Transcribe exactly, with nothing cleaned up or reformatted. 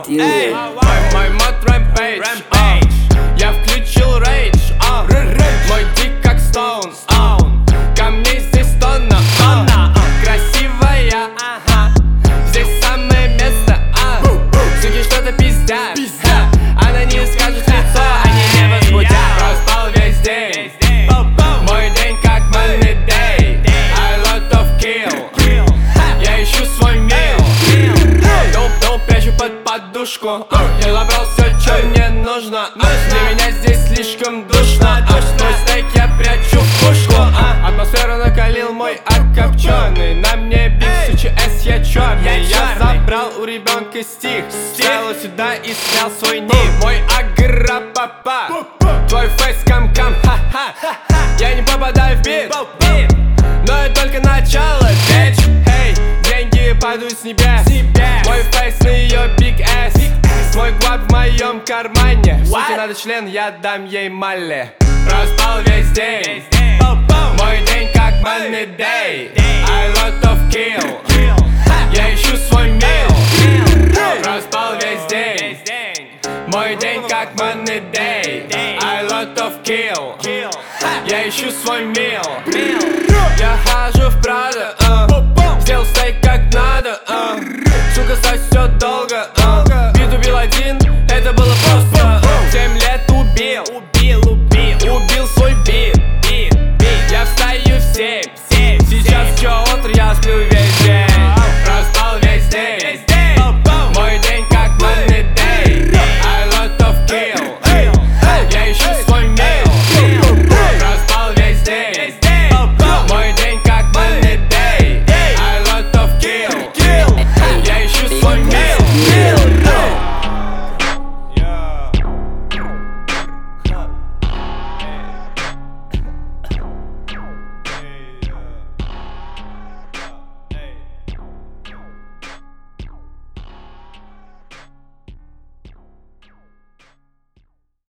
Эй, мой мод рэмпейдж, я включил рейдж, мой дик как стоун, камней здесь тонна, красивая, здесь самое место, суки что-то пиздят, она не скажет лицо, они не возбудят. Проспал весь день, мой день как money day, I lot of kill, я ищу свой мил, доп прячу под подушку, я забрал все, что мне нужно, для меня здесь слишком душно, мой стейк я прячу в пушку, атмосферу накалил мой ак копченый, на мне биг сучи эс, я черный, я забрал у ребенка стих, вставил сюда и снял свой ник, мой агра-папа, твой фейс кам-кам, ха-ха, я не попадаю в бит, но это только начало, bitch, эй, деньги падают с небес, мой фейс на ее биг эс, мой гвап в моем кармане, суке надо член, я дам ей малли. Проспал весь день, мой день как money day, I lot of kill, я ищу свой мил. Проспал весь день, мой день как money day, I lot of kill, я ищу свой мил. Я хожу в Прада, uh. сделал стейк как надо, uh. сука, сосет долго, uh.